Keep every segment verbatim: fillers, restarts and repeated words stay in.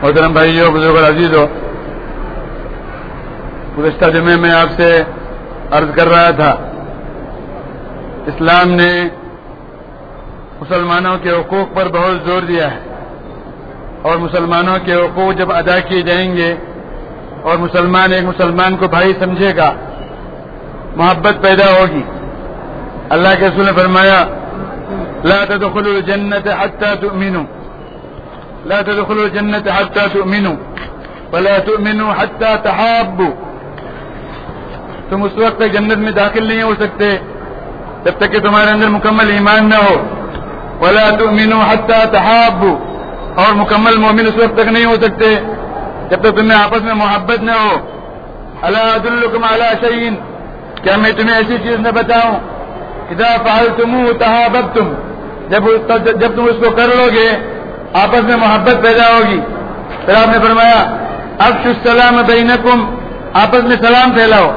محترم بھائیو، بزرگ اور عزیزو، گزشتہ جمعے میں آپ سے عرض کر رہا تھا اسلام نے مسلمانوں کے حقوق پر بہت زور دیا ہے، اور مسلمانوں کے حقوق جب ادا کیے جائیں گے اور مسلمان ایک مسلمان کو بھائی سمجھے گا، محبت پیدا ہوگی۔ اللہ کے رسول نے فرمایا لا تدخلوا الجنة حتى تؤمنوا لا تدخلوا الجنة حتى تؤمنوا ولا تؤمنوا حتى تحابوا۔ تم اس وقت تک جنت میں داخل نہیں ہو سکتے جب تک کہ تمہارے اندر مکمل ایمان نہ ہو، ولا تؤمنوا حتى تحابوا، اور مکمل مومن اس وقت تک نہیں ہو سکتے جب تک تمہیں آپس میں محبت نہ ہو۔ الا ادلکم علی شیء، کیا میں تمہیں ایسی چیز نہ بتاؤں اذا فعلتموه تحاببتم، جب جب تم اس کو کر لو گے آپس میں محبت پیدا ہوگی۔ پھر آپ نے فرمایا افشوا السلام بینکم، آپس میں سلام پھیلاؤ۔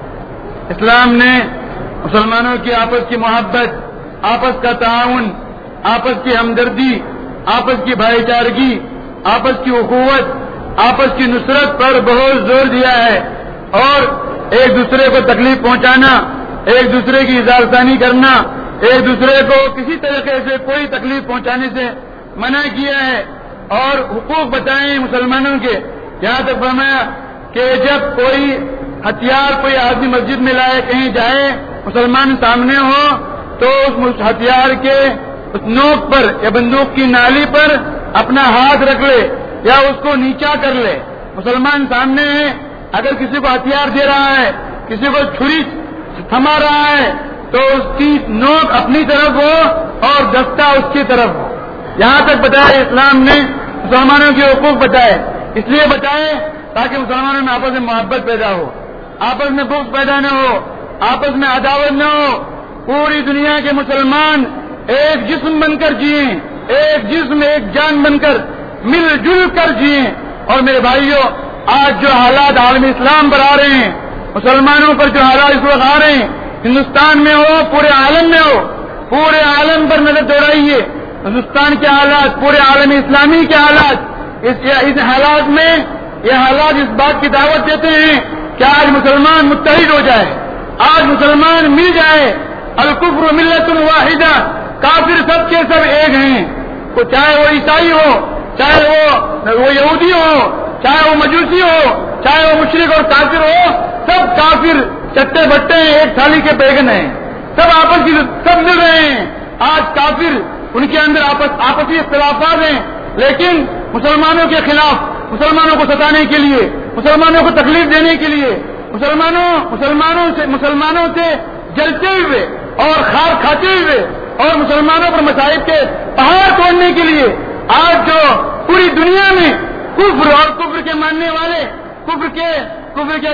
اسلام نے مسلمانوں کی آپس کی محبت، آپس کا تعاون، آپس کی ہمدردی، آپس کی بھائی چارگی، آپس کی اخوت، آپس کی نصرت پر بہت زور دیا ہے، اور ایک دوسرے کو تکلیف پہنچانا، ایک دوسرے کی اظہارثانی کرنا، ایک دوسرے کو کسی طریقے سے کوئی تکلیف پہنچانے سے منع کیا ہے، اور حقوق بتائیں مسلمانوں کے۔ یہاں تک فرمایا کہ جب کوئی ہتھیار کوئی آدمی مسجد میں لائے، کہیں جائے، مسلمان سامنے ہو تو اس ہتھیار کے اس نوک پر یا بندوق کی نالی پر اپنا ہاتھ رکھ لے یا اس کو نیچا کر لے۔ مسلمان سامنے ہے، اگر کسی کو ہتھیار دے رہا ہے، کسی کو چھری تھما رہا ہے، تو اس کی نوک اپنی طرف ہو اور دستہ اس کی طرف ہو۔ یہاں تک بتایا اسلام نے مسلمانوں کے حقوق بتائے، اس لیے بتائے تاکہ مسلمانوں میں آپس میں محبت پیدا ہو، آپس میں بغض پیدا نہ ہو، آپس میں عداوت نہ ہو، پوری دنیا کے مسلمان ایک جسم بن کر جئیں، ایک جسم ایک جان بن کر مل جل کر جئیں۔ اور میرے بھائیوں، آج جو حالات عالم اسلام پر آ رہے ہیں، مسلمانوں پر جو حالات اس وقت آ رہے ہیں، ہندوستان میں ہو، پورے عالم میں ہو، پورے عالم پر نظر دوڑائیے، ہندوستان کے حالات، پورے عالم اسلامی کے حالات، اس اس حالات میں یہ حالات اس بات کی دعوت دیتے ہیں کہ آج مسلمان متحد ہو جائے، آج مسلمان مل جائے۔ الکفر ملت واحدہ، کافر سب کے سب ایک ہیں، چاہے وہ عیسائی ہو، چاہے وہ وہ یہودی ہو، چاہے وہ مجوسی ہو، چاہے وہ مشرک اور کافر ہو، سب کافر چٹے بٹے ہیں، ایک تھالی کے بیگن ہیں، سب آپس کی سب مل رہے ہیں۔ آج کافر ان کے اندر آپس آپسی اختلافات ہیں، لیکن مسلمانوں کے خلاف، مسلمانوں کو ستانے کے لیے، مسلمانوں کو تکلیف دینے کے لیے، مسلمانوں مسلمانوں سے مسلمانوں سے جلتے ہوئے اور خار کھاتے ہوئے اور مسلمانوں پر مصائب کے پہاڑ توڑنے کے لیے آج جو پوری دنیا میں کفر اور کفر کے ماننے والے، کفر کے کفر کے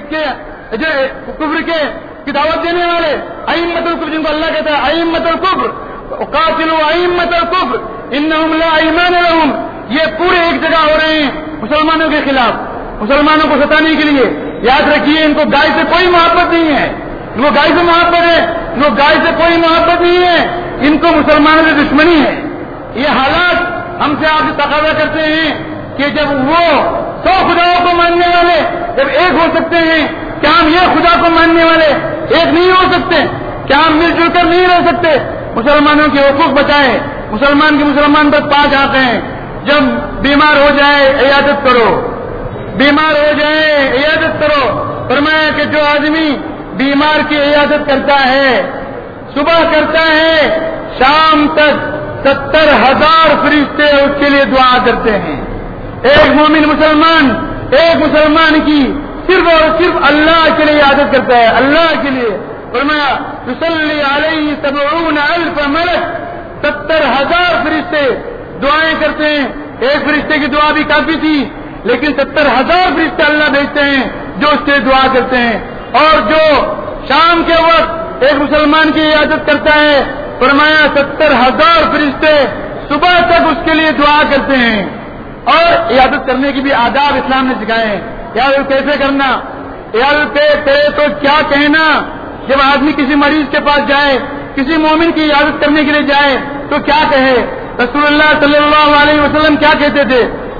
کفر کے کی دعوت دینے والے، ائمۃ الکفر، جن کو اللہ کہتا ہے ائمۃ الکفر، قاتلوا ائمۃ الکفر انہم لا ایمان لہم، یہ پورے ایک جگہ ہو رہے ہیں مسلمانوں کے خلاف، مسلمانوں کو ستانے کے لیے۔ یاد رکھیے، ان کو گائے سے کوئی محبت نہیں ہے، ان کو گائے سے محبت ہے، ان کو گائے سے کوئی محبت نہیں ہے، ان کو مسلمانوں سے دشمنی ہے۔ یہ حالات ہم سے آپ سے تقاضا کرتے ہیں کہ جب وہ سو خداؤں کو ماننے والے جب ایک ہو سکتے ہیں، کیا ہم یہ خدا کو ماننے والے ایک نہیں ہو سکتے؟ کیا ہم مل جل کر نہیں رہ سکتے؟ مسلمانوں کے حقوق بچائیں۔ مسلمان کے مسلمان بس پانچ آتے ہیں، جب بیمار ہو جائے عیادت کرو، بیمار ہو جائے عیادت کرو۔ فرمایا کہ جو آدمی بیمار کی عیادت کرتا ہے، صبح کرتا ہے، شام تک ستر ہزار فرشتے اس کے لیے دعا کرتے ہیں۔ ایک مومن مسلمان ایک مسلمان کی صرف اور صرف اللہ کے لیے عادت کرتا ہے، اللہ کے لیے۔ فرمایا یصلی علیہ سبعون الف ملک، ستر ہزار فرشتے دعائیں کرتے ہیں۔ ایک فرشتے کی دعا بھی کافی تھی، لیکن ستر ہزار فرشتے اللہ بھیجتے ہیں جو اس سے دعا کرتے ہیں۔ اور جو شام کے وقت ایک مسلمان کی عیادت کرتا ہے، فرمایا ستر ہزار فرشتے صبح تک اس کے لیے دعا کرتے ہیں۔ اور عیادت کرنے کی بھی آداب اسلام نے سکھائے ہیں، عیادت کیسے کرنا، عیادت پہ تو کیا کہنا۔ جب آدمی کسی مریض کے پاس جائے، کسی مومن کی عیادت کرنے کے لیے جائے تو کیا کہے؟ رسول اللہ صلی اللہ علیہ وسلم کیا کہتے تھے؟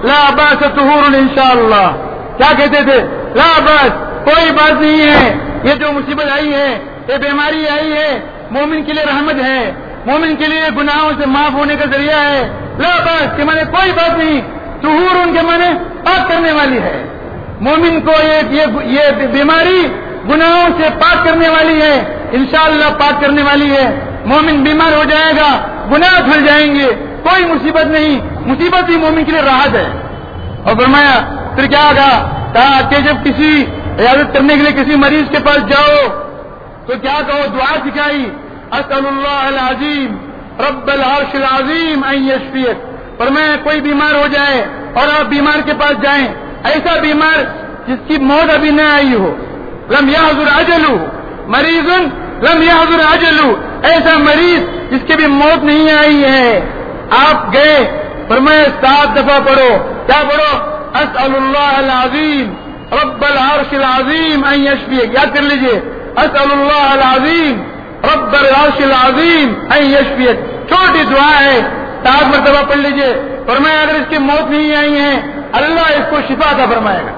لا باس طہور انشاءاللہ. کیا کہتے تھے؟ لا باس، کوئی بات نہیں ہے، یہ جو مصیبت آئی ہے، یہ بیماری آئی ہے، مومن کے لیے رحمت ہے، مومن کے لیے گناہوں سے معاف ہونے کا ذریعہ ہے. لا باس کے معنی کوئی بات نہیں، طہور ان کے معنی پاک کرنے والی ہے. مومن کو یہ یہ بیماری گناہوں سے پاک کرنے والی ہے، انشاءاللہ پاک کرنے والی ہے. مومن بیمار ہو جائے گا، گناہ دھل جائیں گے، کوئی مصیبت نہیں، مصیبت ہی مومن کے لیے راحت ہے. اور فرمایا پھر کیا کہا؟ کہا کہ جب کسی عیادت کرنے کے لیے کسی مریض کے پاس جاؤ تو کیا کہو؟ دعا سکھائی، اسأل اللہ العظیم رب العرش العظیم ان یشفیک. فرمایا کوئی بیمار ہو جائے اور آپ بیمار کے پاس جائیں، ایسا بیمار جس کی موت ابھی نہ آئی ہو، لم یحضر اجلہ، مریض لم یحضر اجلہ، ایسا مریض جس کی بھی موت نہیں آئی ہے، آپ گئے، فرمایا سات دفعہ پڑھو. کیا پڑھو؟ اسأل اللہ العظیم رب العرش العظیم ان یشفیک. یاد کر لیجئے، اسأل اللہ العظیم رب العرش العظیم ان یشفیک. چھوٹی دعا ہے، سات مرتبہ پڑھ لیجئے. فرمایا اگر اس کی موت نہیں آئی ہے، اللہ اس کو شفا عطا فرمائے گا،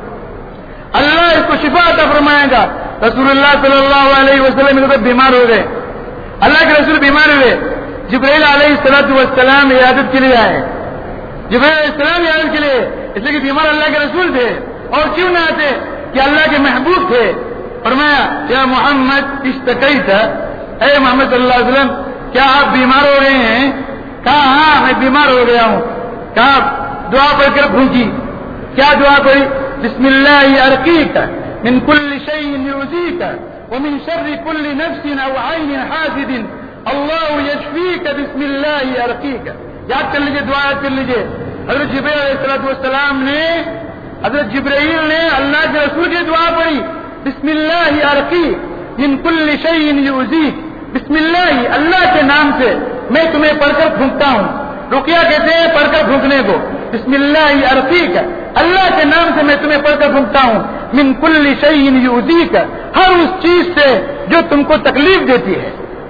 اللہ اس کو شفا عطا فرمائے گا. رسول اللہ صلی اللہ علیہ وسلم تو بیمار ہو گئے، اللہ کے رسول بیمار ہوئے، جبرائیل علیہ الصلوۃ والسلام عیادت کے لیے آئے. جبرائیل علیہ السلام عیادت کے لیے، اس لیے کہ بیمار اللہ کے رسول تھے، اور کیوں نہ آتے کہ اللہ کے محبوب تھے. فرمایا یا محمد اشتکیت، اے محمد صلی اللہ علیہ وسلم کیا آپ بیمار ہو رہے ہیں؟ کہا ہاں میں بیمار ہو گیا ہوں. کہا دعا پڑھ کر پھونکی. کیا دعا پڑھی؟ بسم اللہ ارقیک من کل شیء یؤذیک ومن شر کل نفس او عین حاسد اللہ یشفیک بسم اللہ ارقیک. یاد کر لیجیے، دعا یاد کر لیجیے. حضرت جبرائیل علیہ الصلوۃ والسلام نے حضرت جبرائیل نے اللہ کے رسول کی دعا پڑھی، بسم اللہ ارقیک من کل شیء یؤذیک. بسم اللہ، اللہ کے نام سے میں تمہیں پڑھ کر پھونکتا ہوں. رقیہ کہتے ہیں پڑھ کر پھونکنے کو. بسم اللہ ارقیک، اللہ کے نام سے میں تمہیں پڑھ کر پھونکتا ہوں. من کل شیء یؤذیک، ہر اس چیز سے جو تم کو تکلیف دیتی ہے.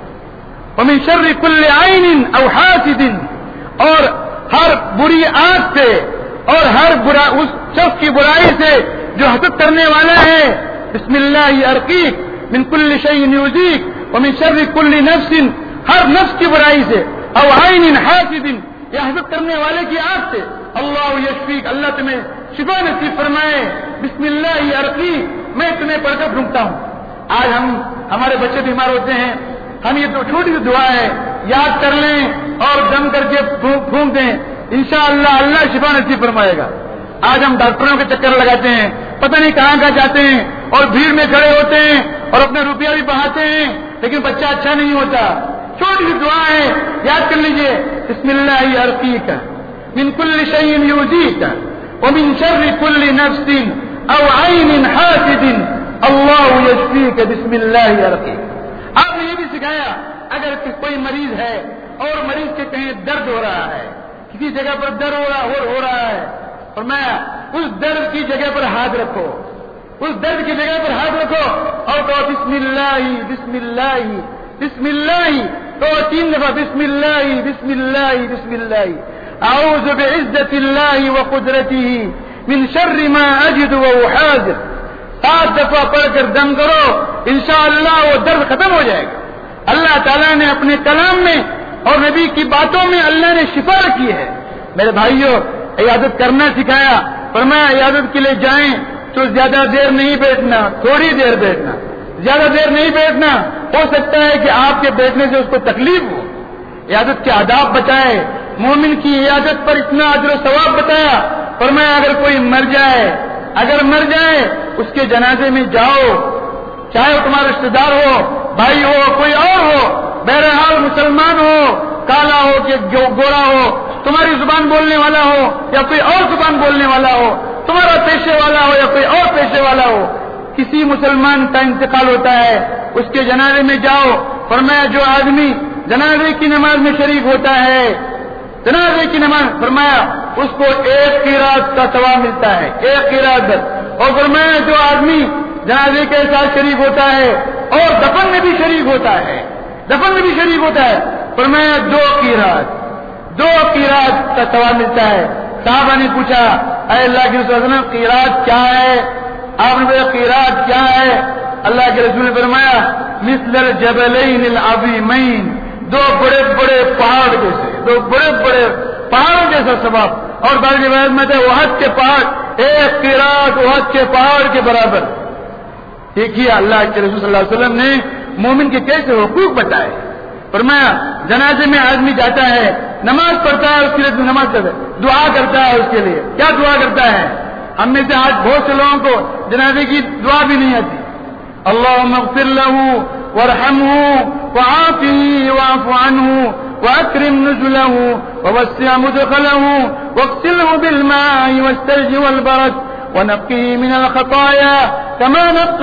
ومن شر کل عین او حاسد، اور ہر بری آنکھ سے اور ہر برا اس شخص کی برائی سے جو حسد کرنے والا ہے. بسم اللہ ارقیک من کل شیء یؤذیک ومن شر کل نفس، ہر نفس کی برائی سے، او عین حاسد، یا حسد کرنے والے کی آنکھ سے. اللہ یشفیک، اللہ تمہیں شفا نصیب فرمائے. بسم اللہ ارقیک، میں تمہیں پڑھ کر پھونکتا ہوں. آج ہم ہمارے بچے بیمار ہوتے ہیں، ہم یہ تو چھوٹی سی دعا ہے یاد کر لیں اور دم کر کے پھونک دیں، انشاءاللہ اللہ شفا نصیب فرمائے گا. آج ہم ڈاکٹروں کے چکر لگاتے ہیں، پتہ نہیں کہاں کہاں جاتے ہیں، اور بھیڑ میں کھڑے ہوتے ہیں اور اپنے روپیہ بھی بہاتے ہیں، لیکن بچہ اچھا نہیں ہوتا. چھوٹی سی دعا ہے، یاد کر لیجئے، بسم اللہ ارقیک من کل شیء یؤذیک ومن شر کل نفس او عین حاسد اللہ یشفیک بسم اللہ ارقیک. آپ نے یہ بھی سکھایا اگر کوئی مریض ہے اور مریض کے کہیں درد ہو رہا ہے، کسی جگہ پر درد ہو رہا ہو رہا ہے، اور میں اس درد کی جگہ پر ہاتھ رکھو، اس درد کی جگہ پر ہاتھ رکھو اور کہو بسم اللہ بسم اللہ بسم اللہ. تو تین دفعہ بسم اللہ بسم اللہ بسم اللہ. اعوذ بعزت اللہ وقدرتہ من شر ما اجد واحاذر. سات دفعہ پڑھ کر دم کرو، انشاءاللہ وہ درد ختم ہو جائے گا. اللہ تعالیٰ نے اپنے کلام میں اور نبی کی باتوں میں اللہ نے شفا رکھی ہے. میرے بھائیوں، عیادت کرنا سکھایا. فرمایا عیادت کے لیے جائیں تو زیادہ دیر نہیں بیٹھنا، تھوڑی دیر بیٹھنا، زیادہ دیر نہیں بیٹھنا. ہو سکتا ہے کہ آپ کے بیٹھنے سے اس کو تکلیف ہو. عیادت کے آداب بتائے، مومن کی عیادت پر اتنا اجر و ثواب بتایا. فرمایا اگر کوئی مر جائے اگر مر جائے اس کے جنازے میں جاؤ، چاہے وہ تمہارا رشتے دار ہو، بھائی ہو، کوئی اور ہو، بہرحال مسلمان ہو، کالا ہو کہ گورا ہو، تمہاری زبان بولنے والا ہو یا کوئی اور زبان بولنے والا ہو، تمہارا پیشے والا ہو یا کوئی اور پیشے والا ہو، کسی مسلمان کا انتقال ہوتا ہے اس کے جنازے میں جاؤ. فرمایا جو آدمی جنازے کی نماز میں شریک ہوتا ہے، جنازے کی نماز، فرمایا اس کو ایک قرات کا ثواب ملتا ہے، ایک قرات. اور فرمایا جو آدمی جنازے کے ساتھ شریک ہوتا ہے اور دفن میں بھی شریک ہوتا ہے، دفن میں بھی شریک ہوتا ہے، فرمایا دو قرات دو قرات کا ثواب ملتا ہے. صحابہ نے پوچھا اے اللہ کے رسول صلی اللہ علیہ وسلم قیراط کیا ہے؟ آپ نے بولا قیراط کیا ہے؟ اللہ کے رسول نے فرمایا مثل الجبلین العظیمین، دو بڑے بڑے پہاڑ جیسے، دو بڑے بڑے پہاڑوں جیسا ثواب. اور بعض روایت میں تھے احد کے پہاڑ، ایک قیراط احد کے پہاڑ کے برابر. دیکھیے اللہ کے رسول صلی اللہ علیہ وسلم نے مومن کے کیسے حقوق بتائے. فرمایا جنازے میں آدمی جاتا ہے، نماز پڑھتا ہے، اس کے لیے نماز کرتا ہے، دعا کرتا ہے اس کے لیے. کیا دعا کرتا ہے؟ ہم میں سے آج بہت سے لوگوں کو جنازے کی دعا بھی نہیں آتی. اللهم اغفر له وارحمه وعافه واعف عنه واكرم نزله ووسع مدخله واغسله بالماء والثلج والبرد ونقيه من الخطايا كما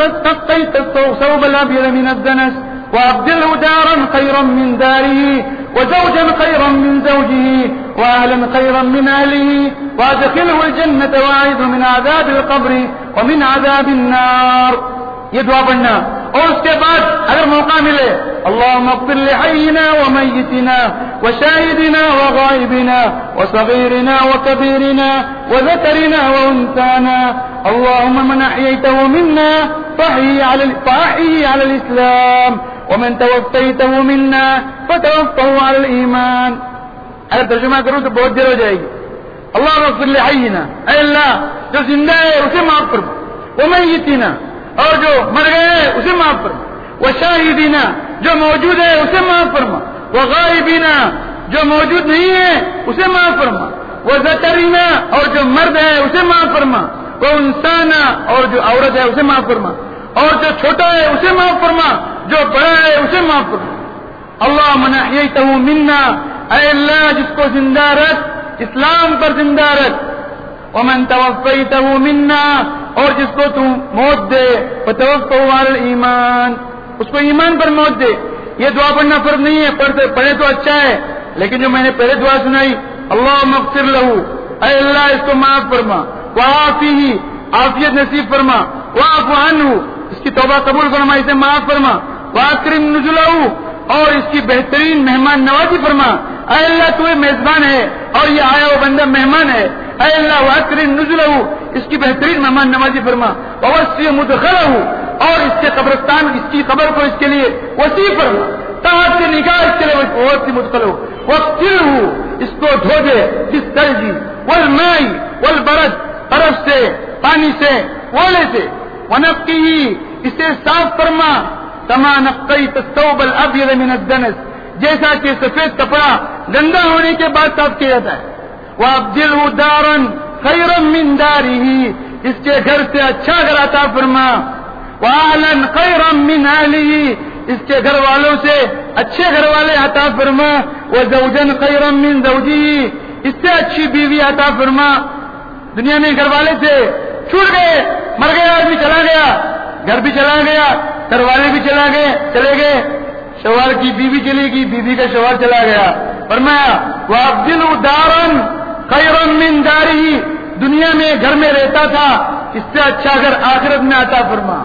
نقيت الثوب الابيض من الدنس وابدله دارا خيرا من داره وزوجا خيرا من زوجه واهلا خيرا من اهله وادخله الجنة واعذه من عذاب القبر ومن عذاب النار. یہ دعا پڑھنا. اور اس کے بعد اگر موقع ملے اللهم اغفر لحينا وميتنا وشاهدنا وغائبنا وصغيرنا وكبيرنا وذكرنا وانثانا اللهم من احييته منا فاحيه على فاحيه على الاسلام ومن توفيته منا فتوفه على الايمان. اگر ترجمہ کروں تو بہت دیر ہو جائے گی. اللهم اغفر لحينا، اے اللہ جو زندہ ہے اسے معاف فرما، وميتنا اور جو مر گئے اسے معاف فرما، وشاہدینا جو موجود ہے اسے معاف فرما، وغائبینا جو موجود نہیں ہے اسے معاف فرما، وذکرینا اور جو مرد ہے اسے معاف فرما، وانسانا اور جو عورت ہے اسے معاف فرما، اور جو چھوٹا ہے اسے معاف فرما، جو بڑا ہے اسے معاف فرما. اللهم من احییتہ منا، اے اللہ جس کو زندہ رکھ اسلام پر زندہ رکھ، ومن توفیتہ منا اور جس کو تم موت دے فتوفہ علی الایمان، اس کو ایمان پر موت دے. یہ دعا پڑھنا فرض نہیں ہے، پڑھتے پڑھے تو اچھا ہے، لیکن جو میں نے پہلے دعا سنائی اللهم اغفر له، اے اللہ اس کو معاف فرما، وعافیہ عافیت نصیب فرما، واعف عنہ اس کی توبہ قبول فرما، اسے معاف فرما، واکرم نزلہ اور اس کی بہترین مہمان نوازی فرما. اے اللہ تو میزبان ہے اور یہ آیا وہ بندہ مہمان ہے، اے اللہ واکرم نزلہ اس کی بہترین مہمان نوازی فرما، ووسع مدخلہ اور اس کے قبرستان اس کی قبر کو اس کے لیے وسیع فرما، تحت سے نکاح اس کے لیے وسیع مدخلہ، واغسلہ اس کو دھو دے بالثلج والماء والبرد برف سے پانی سے اولے سے، ونقیہ اسے صاف فرما کما نقیت الثوب الابیض من الدنس جیسا کہ سفید کپڑا گندا ہونے کے بعد صاف کیا جاتا ہے، وابدلہ دارا خیرا من دارہ اس کے گھر سے اچھا گھر عطا فرما، واہلا خیرا من اہلہ اس کے گھر والوں سے اچھے گھر والے عطا فرما، وزوجا خیرا من زوجہ اس سے اچھی بیوی عطا فرما. دنیا میں گھر والے سے چھوٹ گئے، مر گیا آدمی چلا گیا، گھر بھی چلا گیا، گھر والے بھی چلا گئے چلے گئے، شوہر کی بیوی چلی گئی، بیوی کا شوہر چلا گیا. فرمایا وابدلہ دارا خیرا من دارہ دنیا میں گھر میں رہتا تھا اس سے اچھا گھر آخرت میں عطا فرما،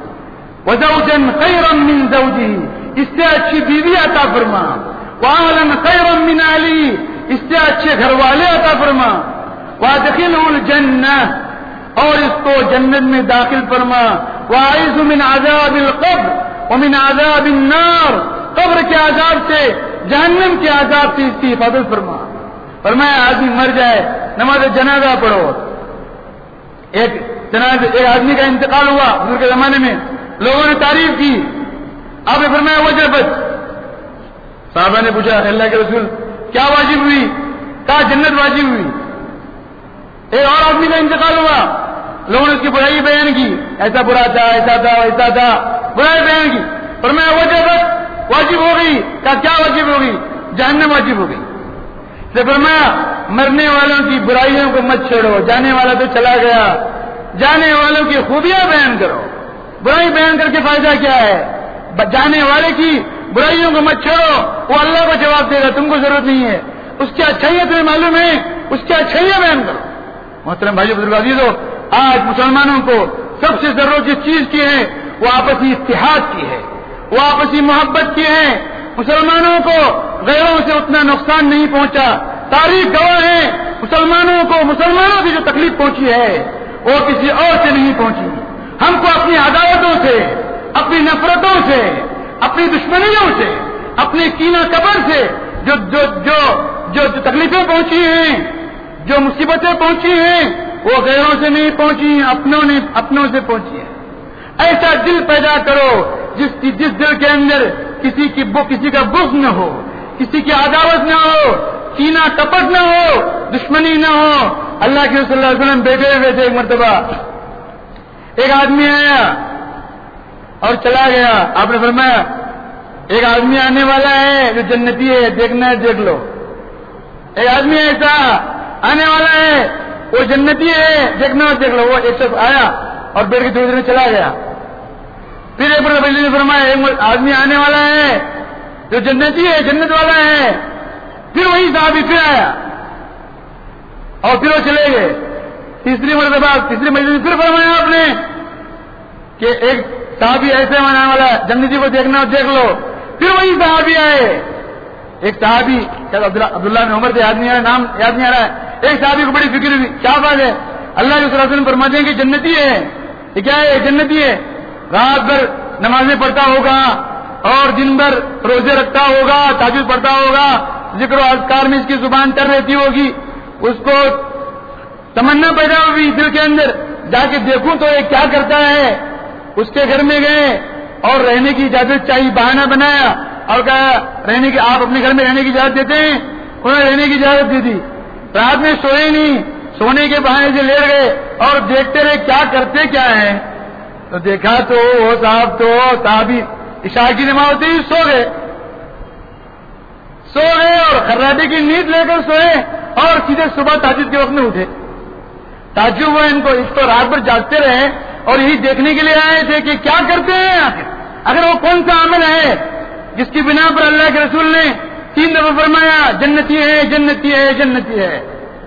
وزوجا خیرا من زوجہ اس سے اچھی بیوی عطا فرما، واہلا خیرا من اہلہ اس سے اچھے گھر والے عطا فرما، وادخلہ الجنہ اور اس کو جنت میں داخل فرما، واعذہ من عذاب القبر ومن عذاب النار قبر کے عذاب سے جہنم کے عذاب سے اس کی حفاظت فرما. فرمایا آدمی مر جائے نماز جنازہ پڑھو. ایک جنازہ ایک آدمی کا انتقال ہوا حضور کے زمانے میں، لوگوں نے تعریف کی، آپ نے فرمایا وجبت. صحابہ نے پوچھا اللہ کے رسول کیا واجب ہوئی؟ کہا جنت واجب ہوئی. ایک اور آدمی کا انتقال ہوا، لوگوں نے اس کی برائی بیان کی، ایسا برا تھا ایسا تھا ایسا تھا برائی بیان کی. فرمایا وجبت واجب ہو گئی. کہا کیا واجب ہو گئی؟ جہنم واجب ہو گئی. سے فرمایا مرنے والوں کی برائیوں کو مت چھوڑو، جانے والا تو چلا گیا، جانے والوں کی خوبیاں بیان کرو. برائی بیان کر کے فائدہ کیا ہے؟ جانے والے کی برائیوں کو مت چھوڑو، وہ اللہ کو جواب دے گا، تم کو ضرورت نہیں ہے. اس کی اچھائیاں تمہیں معلوم ہے، اس کی اچھائیاں بیان کرو. محترم بھائیو بزرگ عزیزو، آج مسلمانوں کو سب سے ضرورت جس چیز کی ہے وہ آپسی اتحاد کی ہے، وہ آپسی محبت کی ہے. مسلمانوں کو غیروں سے اتنا نقصان نہیں پہنچا تاریخ گواہ ہے مسلمانوں کو مسلمانوں کی جو تکلیف پہنچی ہے وہ کسی اور سے نہیں پہنچی. ہم کو اپنی عداوتوں سے، اپنی نفرتوں سے، اپنی دشمنیوں سے، اپنی کینہ کبر سے جو جو جو جو, جو تکلیفیں پہنچی ہیں، جو مصیبتیں پہنچی ہیں، وہ غیروں سے نہیں پہنچی، اپنوں نے اپنوں سے پہنچی ہیں. ایسا دل پیدا کرو جس جس دل کے اندر کسی کی کسی کا بغض نہ ہو، کسی کی عداوت نہ ہو، کینہ کپٹ نہ ہو، دشمنی نہ ہو. اللہ کے صلی اللہ علیہ وسلم بیٹھے ہوئے تھے. ایک مرتبہ ایک آدمی آیا اور چلا گیا. آپ نے فرمایا ایک آدمی آنے والا ہے جو جنتی ہے، دیکھنا ہے دیکھ لو. ایک آدمی ایسا آنے والا ہے وہ جنتی ہے، دیکھنا ہے دیکھ لو. وہ ایک شخص آیا اور بیٹھ کے دوسرے میں چلا گیا. پھر ایک بار نے فرمایا ایک آدمی آنے والا ہے جو جنتی ہے، جنت والا ہے. پھر وہی صحابی پھر آیا اور پھر وہ چلے گئے. تیسری مرتبہ تیسری مجلس پھر فرمایا آپ نے کہ ایک صحابی ایسے آنے والا ہے، جنتی کو دیکھنا اور دیکھ لو. پھر وہی صحابی آئے. ایک صحابی عبداللہ بن عمر سے آدمی آیا، نام یاد نہیں آ رہا ہے. ایک صحابی کو بڑی فکر ہوئی، کیا بات ہے؟ اللہ کے صلی اللہ علیہ وسلم فرماتے ہیں کہ جنتی ہے. یہ کیا ہے؟ جنتی ہے. رات بھر نمازیں پڑھتا ہوگا اور دن بھر روزے رکھتا ہوگا، تہجد پڑھتا ہوگا، ذکر و اذکار میں اس کی زبان تر رہتی ہوگی. اس کو تمنا پیدا ہوئی دل کے اندر، جا کے دیکھوں تو یہ کیا کرتا ہے. اس کے گھر میں گئے اور رہنے کی اجازت چاہیے، بہانہ بنایا اور کہا رہنے کی، آپ اپنے گھر میں رہنے کی اجازت دیتے ہیں؟ انہوں نے رہنے کی اجازت دی تھی. رات میں سوئے نہیں، سونے کے بہانے سے لیٹ گئے اور دیکھتے رہے کیا کرتے کیا ہے. تو دیکھا تو وہ صاحب تو صحابی عشاء کی نماز ہوتی ہی سو گئے سو گئے اور خراٹے کی نیند لے کر سوئے اور سیدھے صبح تہجد کے وقت میں اٹھے. تعجب ہوا ان کو، اس کو رات بھر جاگتے رہے اور یہی دیکھنے کے لیے آئے تھے کہ کیا کرتے ہیں آخر. اگر وہ کون سا عمل ہے جس کی بنا پر اللہ کے رسول نے تین دفعہ فرمایا جنتی ہے جنتی ہے جنتی ہے.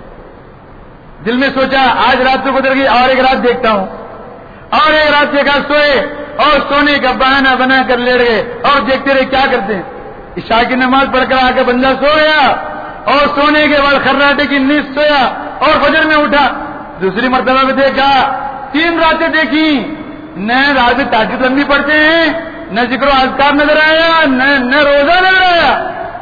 دل میں سوچا آج رات تو گزر گئی اور ایک رات دیکھتا ہوں، اور ایک رات دیکھا سوئے اور سونے کا بہانہ بنا کر لیٹ گئے اور دیکھتے رہے کیا کرتے ہیں. عشاء کی نماز پڑھ کر آ کے بندہ سو گیا اور سونے کے بعد خراٹے کی نیند سویا اور فجر میں اٹھا. دوسری مرتبہ میں دیکھا، تین راتیں دیکھی، نہ رات تہجد لمبی پڑھتے ہیں، نہ ذکر و اذکار نظر آیا، نہ نہ روزہ نظر آیا.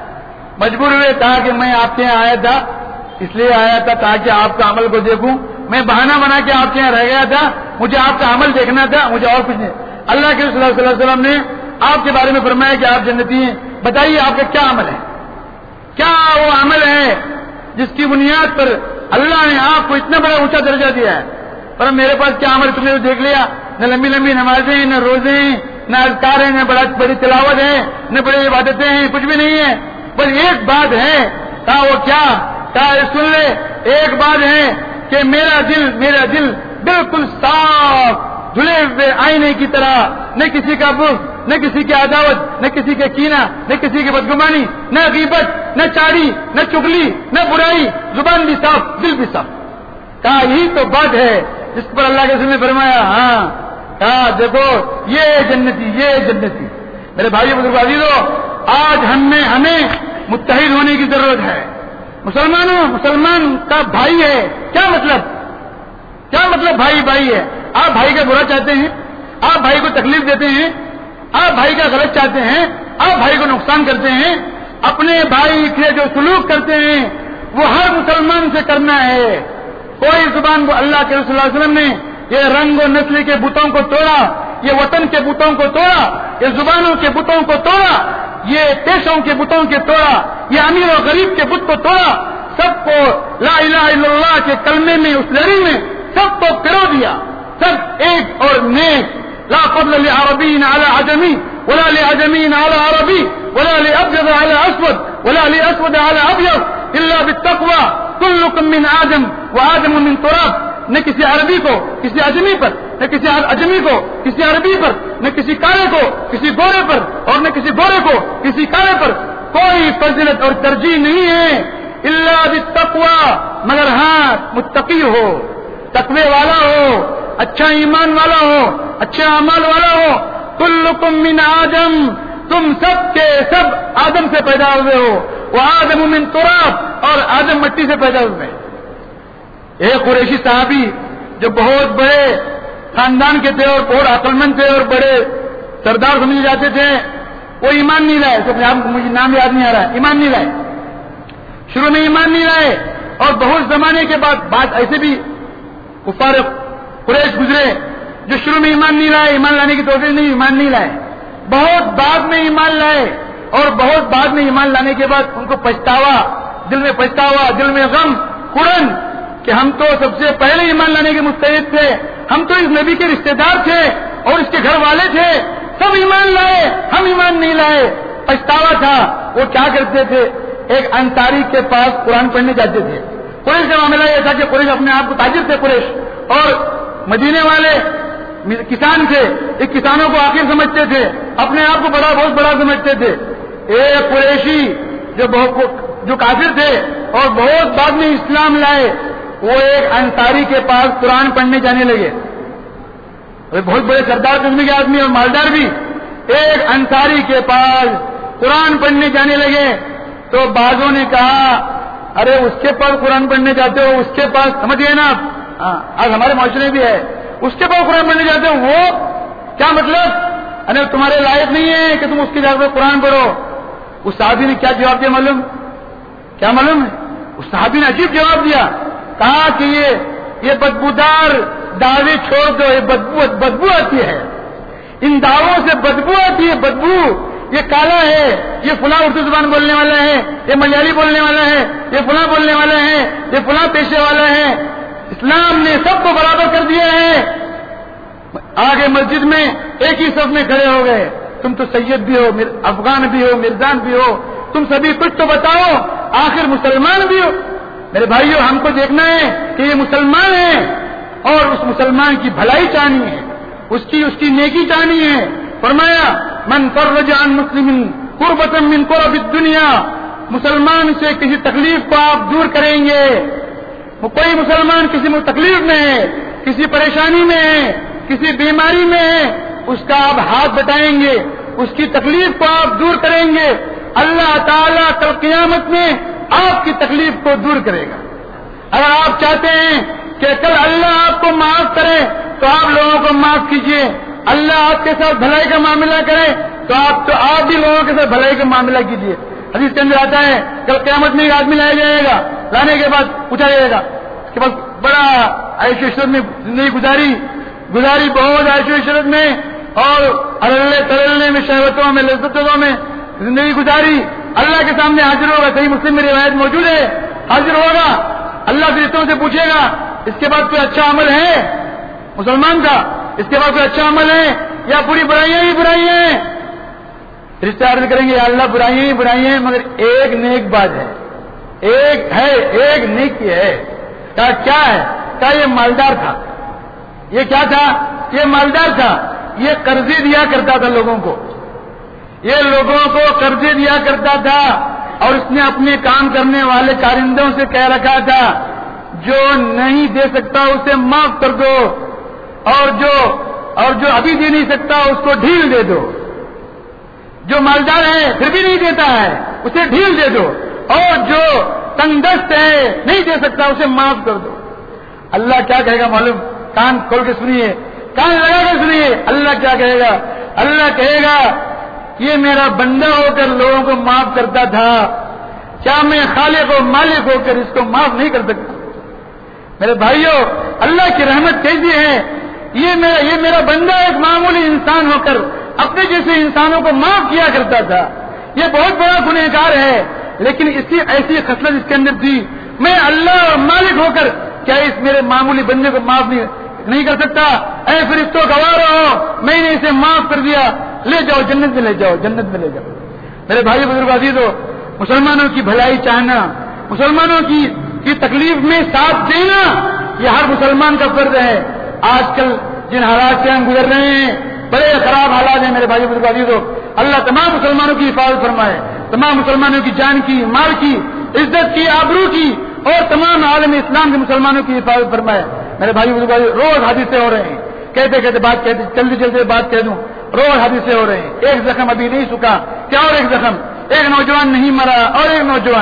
مجبور ہوئے تھا کہ میں آپ کے یہاں آیا تھا، اس لیے آیا تھا تاکہ آپ کا عمل کو دیکھوں. میں بہانہ بنا کے آپ کے یہاں رہ گیا تھا، مجھے آپ کا عمل دیکھنا تھا، مجھے اور کچھ نہیں. اللہ کے رسول صلی اللہ علیہ وسلم نے آپ کے بارے میں فرمایا کہ آپ جنتی ہیں. بتائیے آپ کا کیا عمل ہے؟ کیا وہ عمل ہے جس کی بنیاد پر اللہ نے آپ کو اتنا بڑا اونچا درجہ دیا ہے؟ پر میرے پاس کیا عمل تم نے دیکھ لیا، نہ لمبی لمبی نمازیں، نہ روزے ہیں، نہ اذکار ہیں، نہ بڑا بڑی تلاوت ہے، نہ بڑی عبادتیں ہیں، کچھ بھی نہیں ہے. بس ایک بات ہے. کہا وہ کیا؟ کہا سن لے، ایک بات ہے کہ میرا دل میرا دل بالکل صاف دھلے ہوئے آئینے کی طرح، نہ کسی کا بغض، نہ کسی کی عداوت، نہ کسی کے کینہ، نہ کسی کی بدگمانی، نہ غیبت، نہ چاڑی، نہ چگلی، نہ برائی. زبان بھی صاف، دل بھی صاف. کہا یہی تو بات ہے جس پر اللہ کے رسول نے فرمایا. ہاں کہا دیکھو یہ جنتی، یہ جنتی. میرے بھائی بزرگ عزیزو، آج ہم میں ہمیں متحد ہونے کی ضرورت ہے. مسلمانوں مسلمان کا بھائی ہے. کیا مطلب کیا مطلب بھائی بھائی ہے؟ آپ بھائی کا برا چاہتے ہیں، آپ بھائی کو تکلیف دیتے ہیں، آپ بھائی کا غلط چاہتے ہیں، آپ بھائی کو نقصان کرتے ہیں. اپنے بھائی کے جو سلوک کرتے ہیں وہ ہر مسلمان سے کرنا ہے. کوئی زبان کو اللہ کے رسول صلی اللہ علیہ وسلم نے یہ رنگ و نسل کے بتوں کو توڑا، یہ وطن کے بتوں کو توڑا، یہ زبانوں کے بتوں کو توڑا، یہ پیشوں کے بتوں کے توڑا، یہ امیر و غریب کے بت کو توڑا. سب کو لا الہ الا اللہ کے کلمے میں، اس لڑی میں سب کو پرو دیا. سب ایک اور نیک. لا فضل لعربی علی عجمی ولا لعجمی علی عربی ولا لابيض علی اسود ولا لاسود علی ابيض الا بالتقوى. كلكم من آدم وآدم من تراب. نہ کسی عربی کو کسی اجمی پر، نہ کسی اجمی کو کسی عربی پر، نہ کسی کالے کو کسی گورے پر، اور نہ کسی گورے کو کسی کالے پر کوئی فضیلت اور ترجیح نہیں ہے الا بالتقوى، مگر ہاں متقی ہو، تقوی والا ہو، اچھا ایمان والا ہو، اچھے اعمال والا ہو. کلکم من آدم، تم سب کے سب آدم سے پیدا ہوئے ہو. وہ آدم من تراب، اور آدم مٹی سے پیدا ہوئے. ایک قریشی صحابی جو بہت بڑے خاندان کے تھے اور بہت عقل مند تھے اور بڑے سردار سمجھے جاتے تھے, وہ ایمان نہیں لائے. تو مجھے نام یاد نہیں آ رہا ہے, ایمان نہیں لائے, شروع میں ایمان نہیں لائے. اور بہت زمانے کے بعد بات ایسے بھی کفار قریش گزرے جو شروع میں ایمان نہیں لائے, ایمان لانے کی توفیق نہیں, ایمان نہیں لائے, بہت بعد میں ایمان لائے. اور بہت بعد میں ایمان لانے کے بعد ان کو پچھتاوا, دل میں پچھتاوا, دل میں غم, کڑن کہ ہم تو سب سے پہلے ایمان لانے کے مستعد تھے, ہم تو اس نبی کے رشتے دار تھے اور اس کے گھر والے تھے, سب ایمان لائے, ہم ایمان نہیں لائے. پچھتاوا تھا. وہ کیا کرتے تھے, ایک انصاری کے پاس قرآن پڑھنے جاتے تھے. قریش کا معاملہ یہ تھا کہ قریش اپنے آپ کو تاجر تھے قریش, اور مدینے والے کسان تھے, ایک کسانوں کو آخر سمجھتے تھے, اپنے آپ کو بڑا بہت بڑا سمجھتے تھے. ایک قریشی جو بہت جو کافر تھے اور بہت بعد میں اسلام لائے, وہ ایک انصاری کے پاس قرآن پڑھنے جانے لگے. بہت بڑے سردار قسم کے آدمی اور مالدار بھی ایک انصاری کے پاس قرآن پڑھنے جانے لگے. تو بعضوں نے کہا ارے اس کے پاس قرآن پڑھنے جاتے ہو, اس کے پاس سمجھ گئے نا آپ, آج ہمارے معاشرے بھی ہے, اس کے پاس قرآن پڑھنے جاتے ہو, وہ کیا مطلب, ارے تمہارے لائق نہیں ہے کہ تم اس کی جگہ پہ قرآن پڑھو. اس صحابی نے کیا جواب دیا معلوم, کیا معلوم ہے, اس صحابی نے عجیب جواب دیا. کہا کہ یہ یہ بدبودار دعوے چھوڑ دو, یہ بدبو بدبو آتی ہے, ان دعووں سے بدبو آتی ہے, بدبو. یہ کالا ہے, یہ فلاں اردو زبان بولنے والا ہے, یہ ملیالی بولنے والا ہے, یہ فلاں بولنے والا ہے, یہ فلاں پیشے والا ہے. اسلام نے سب کو برابر کر دیا ہے. آگے مسجد میں ایک ہی صف میں کھڑے ہو گئے. تم تو سید بھی ہو, افغان بھی ہو, مرزان بھی ہو, تم سبھی کچھ تو بتاؤ, آخر مسلمان بھی ہو. میرے بھائیوں, ہم کو دیکھنا ہے کہ یہ مسلمان ہے اور اس مسلمان کی بھلائی چاہنی ہے, اس کی اس کی نیکی چاہنی ہے. فرمایا من فرج عن مسلم قربۃ من قرب الدنیا, مسلمان سے کسی تکلیف کو آپ دور کریں گے. کوئی مسلمان کسی تکلیف میں ہے, کسی پریشانی میں ہے, کسی بیماری میں ہے, اس کا آپ ہاتھ بٹائیں گے, اس کی تکلیف کو آپ دور کریں گے, اللہ تعالیٰ کل قیامت میں آپ کی تکلیف کو دور کرے گا. اگر آپ چاہتے ہیں کہ کل اللہ آپ کو معاف کرے تو آپ لوگوں کو معاف کیجیے, اللہ آپ کے ساتھ بھلائی کا معاملہ کرے تو آپ تو آپ بھی لوگوں کے ساتھ بھلائی کا معاملہ کیجیے. حدیث کے اندر آتا ہے کل قیامت میں ایک آدمی لایا جائے گا, لانے کے بعد پوچھا جائے گا, اس کے بعد بڑا عیش و عشرت میں زندگی گزاری گزاری بہت عیش و عشرت میں اور ارلے ترلنے میں, شہوتوں میں, لذتوں میں زندگی گزاری. اللہ کے سامنے حاضر ہوگا, صحیح مسلم میں روایت موجود ہے, حاضر ہوگا, اللہ فرشتوں سے پوچھے گا اس کے بعد کوئی اچھا عمل ہے مسلمان کا, اس کے بعد کوئی اچھا عمل ہے یا پوری برائیاں ہی برائیاں ہیں. رشتے عرض کریں گے یا اللہ برائیاں ہی برائیاں ہیں مگر ایک نیک بات ہے, ایک ہے, ایک نیک ہے. کہا کیا ہے, کہا یہ مالدار تھا. یہ کیا تھا, یہ مالدار تھا, یہ قرضے دیا کرتا تھا لوگوں کو, یہ لوگوں کو قرضے دیا کرتا تھا اور اس نے اپنے کام کرنے والے کارندوں سے کہہ رکھا تھا جو نہیں دے سکتا اسے معاف کر دو, اور جو اور جو ابھی دے نہیں سکتا اس کو ڈھیل دے دو. جو مالدار ہے پھر بھی نہیں دیتا ہے اسے ڈھیل دے دو, اور جو تنگ دست ہے نہیں دے سکتا اسے معاف کر دو. اللہ کیا کہے گا معلوم, کان کھول کے سنیے, کان لگا کے سنیے, اللہ کیا کہے گا. اللہ کہے گا یہ میرا بندہ ہو کر لوگوں کو معاف کرتا تھا, کیا میں خالق و مالک ہو کر اس کو معاف نہیں کر سکتا. میرے بھائیوں, اللہ کی رحمت کیسی ہے, یہ میرا یہ میرا بندہ ایک معمولی انسان ہو کر اپنے جیسے انسانوں کو معاف کیا کرتا تھا. یہ بہت بڑا گنہگار ہے لیکن اسی ایسی خصلت اس کے اندر تھی, میں اللہ مالک ہو کر کیا اس میرے معمولی بندے کو معاف نہیں نہیں کر سکتا. اے فرشتوں گواہ رہو, میں نے اسے معاف کر دیا, لے جاؤ جنت میں لے جاؤ, جنت میں لے جاؤ. میرے بھائی بزرگ عزیزو, مسلمانوں کی بھلائی چاہنا, مسلمانوں کی کی تکلیف میں ساتھ دینا, یہ ہر مسلمان کا فرض ہے. آج کل جن حالات سے ہم گزر رہے ہیں بڑے خراب حالات ہیں. میرے بھائی بزرگ عزیزو, اللہ تمام مسلمانوں کی حفاظت فرمائے, تمام مسلمانوں کی جان کی, مال کی, عزت کی, آبرو کی اور تمام عالم اسلام کے مسلمانوں کی حفاظت فرمائے. میرے بھائی بزرگ روز حادثے ہو رہے ہیں, کہتے کہتے بات کہتے جلدی جلدی بات کہہ دوں, روز حادثے ہو رہے ہیں. ایک زخم ابھی نہیں سکا, کیا اور ایک زخم, ایک نوجوان نہیں مرا اور ایک نوجوان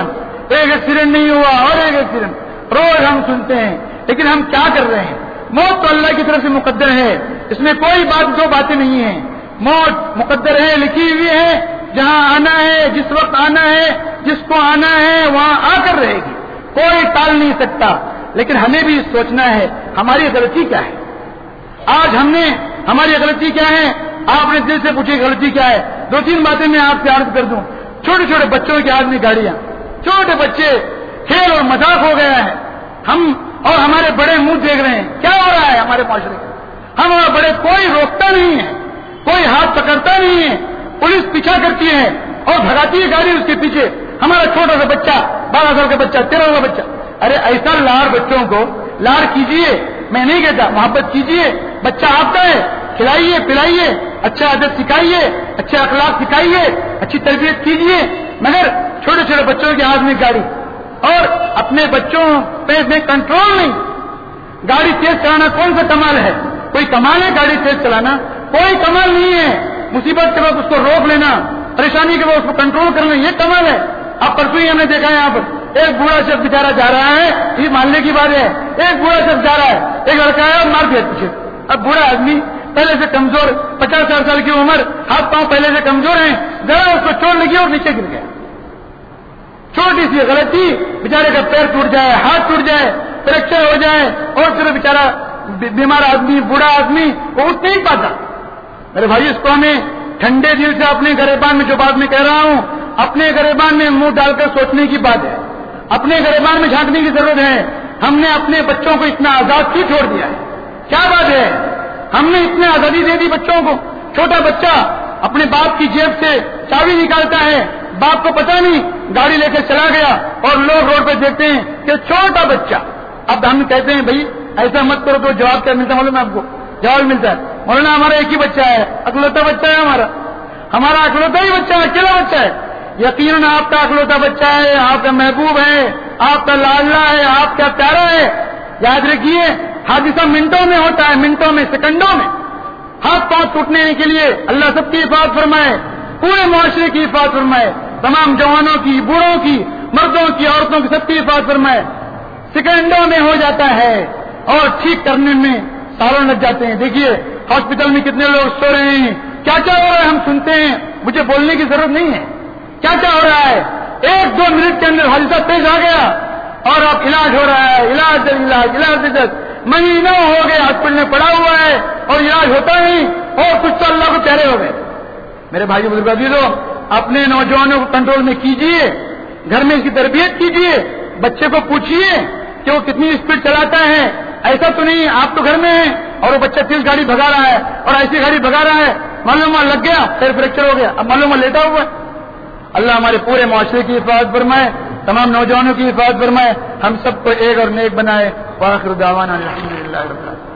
ایک ایکسیڈنٹ نہیں ہوا اور ایک ایکسیڈنٹ روز ہم سنتے ہیں، لیکن ہم کیا کر رہے ہیں؟ موت تو اللہ کی طرف سے مقدر ہے، اس میں کوئی بات دو باتیں نہیں ہیں، موت مقدر ہے، لکھی ہوئی ہے، جہاں آنا ہے، جس وقت آنا ہے، جس کو آنا ہے وہاں آ کر رہے گی، کوئی ٹال نہیں سکتا۔ لیکن ہمیں بھی سوچنا ہے ہماری غلطی کیا ہے۔ آج ہم نے ہماری غلطی کیا ہے؟ آپ نے دل سے پوچھی غلطی کیا ہے؟ دو تین باتیں میں آپ سے عرض کر دوں۔ چھوٹے چھوٹے بچوں کے ہاتھ میں گاڑیاں، چھوٹے بچے، کھیل اور مذاق ہو گیا ہے، ہم اور ہمارے بڑے منہ دیکھ رہے ہیں کیا ہو رہا ہے ہمارے معاشرے میں۔ ہم اور بڑے کوئی روکتا نہیں ہے، کوئی ہاتھ پکڑتا نہیں ہے، پولیس پیچھا کرتی ہے اور بھگاتی ہے گاڑی اس کے پیچھے۔ ہمارا چھوٹا سا بچہ، بارہ سال کا بچہ، تیرہ سال کا بچہ، ارے ایسا لاڑ بچوں کو لاڑ کیجیے، میں نہیں کہتا، محبت کیجیے، بچہ آپ کا ہے، کھلائیے پلائیے، اچھا عادت سکھائیے، اچھے اخلاق سکھائیے، اچھی تربیت کیجیے، مگر چھوٹے چھوٹے بچوں کے ہاتھ میں گاڑی اور اپنے بچوں پہ میں کنٹرول نہیں۔ گاڑی تیز چلانا کون سا کمال ہے؟ کوئی کمال ہے گاڑی تیز چلانا؟ کوئی کمال نہیں ہے۔ مصیبت کے وقت اس کو روک لینا، پریشانی کے وقت اس کو کنٹرول کرنا، یہ کمال ہے۔ اب پرسوں ہی ہم نے دیکھا ہے یہاں پر ایک بوڑھا شخص بیچارہ جا رہا ہے، یہ ماننے کی بات ہے، ایک بوڑھا شخص جا رہا ہے، ایک لڑکا ہے اور مار دیا پیچھے۔ اب بوڑھا آدمی پہلے سے کمزور، پچاس ساٹھ سال کی عمر، ہاتھ پاؤں پہلے سے کمزور ہیں، ذرا اس کو چوٹ لگی اور نیچے گر گیا۔ چھوٹی سی غلطی بیچارے کا پیر ٹوٹ جائے، ہاتھ ٹوٹ جائے، فریکچر ہو جائے اور پھر بیچارہ بیمار آدمی، بوڑھا آدمی وہ اٹھ نہیں پاتا۔ میرے بھائی اس کو ہمیں ٹھنڈے دل سے اپنے گریبان میں جو بات میں کہہ رہا ہوں، اپنے گریبان میں منہ ڈال کر سوچنے کی بات ہے، اپنے گریبان میں جھانکنے کی ضرورت ہے۔ ہم نے اپنے بچوں کو اتنا آزاد کیوں چھوڑ دیا ہے؟ کیا بات ہے؟ ہم نے اتنی آزادی دے دی بچوں کو۔ چھوٹا بچہ اپنے باپ کی جیب سے چابی نکالتا ہے، باپ کو پتا نہیں، گاڑی لے کے چلا گیا اور لوگ روڈ پہ دیکھتے ہیں کہ چھوٹا بچہ۔ اب ہم کہتے ہیں بھائی ایسا مت کرو، تو جواب کیا ملتا ہے معلوم ہے آپ کو؟ جواب ملتا ہے مولانا ہمارا ایک ہی بچہ ہے، اکلوتا بچہ ہے ہمارا، ہمارا اکلوتا ہی بچہ ہے، اکیلا بچہ ہے۔ یقیناً آپ کا اکلوتا بچہ ہے، آپ کا محبوب ہے، آپ کا لاڈلا ہے، آپ کا پیارا ہے۔ یاد رکھیے حادثہ منٹوں میں ہوتا ہے، منٹوں میں، سیکنڈوں میں۔ ہاتھ پاؤں ٹوٹنے کے لیے اللہ سب کی حفاظت فرمائے، پورے معاشرے کی حفاظت فرمائے، تمام جوانوں کی، بوڑھوں کی، مردوں کی، عورتوں کی، سب کی حفاظت فرمائے۔ سیکنڈوں میں ہو جاتا ہے اور ٹھیک کرنے میں سالوں لگ جاتے ہیں۔ دیکھیے ہاسپٹل میں کتنے لوگ سو رہے ہیں، کیا کیا ہو رہا ہے ہم سنتے ہیں، مجھے بولنے کی ضرورت نہیں ہے، کیا کیا ہو رہا ہے۔ ایک دو منٹ کے اندر حادثہ پیش آ گیا اور اب علاج ہو رہا ہے، علاج علاج علاج علاج مہینوں ہو گئے ہاسپٹل میں پڑا ہوا ہے اور علاج ہوتا نہیں، اور کچھ تو اللہ کو پیارے ہو گئے۔ میرے بھائی بزرگ عزیزو، اپنے نوجوانوں کو کنٹرول میں کیجیے، گھر میں اس کی تربیت کیجیے، بچے کو پوچھیے کہ وہ کتنی اسپیڈ چلاتا ہے۔ ایسا تو نہیں آپ تو گھر میں ہیں اور وہ بچہ تیز گاڑی بھگا رہا ہے اور ایسی گاڑی بھگا رہا ہے، معلوم لگ گیا پیر فریکچر ہو گیا، اب معلوم لیٹا ہوا ہے۔ اللہ ہمارے پورے معاشرے کی حفاظت فرمائے، تمام نوجوانوں کی حفاظت فرمائے، ہم سب کو ایک اور نیک بنائے۔ وآخر دعوانا الحمدللہ رب العالمین۔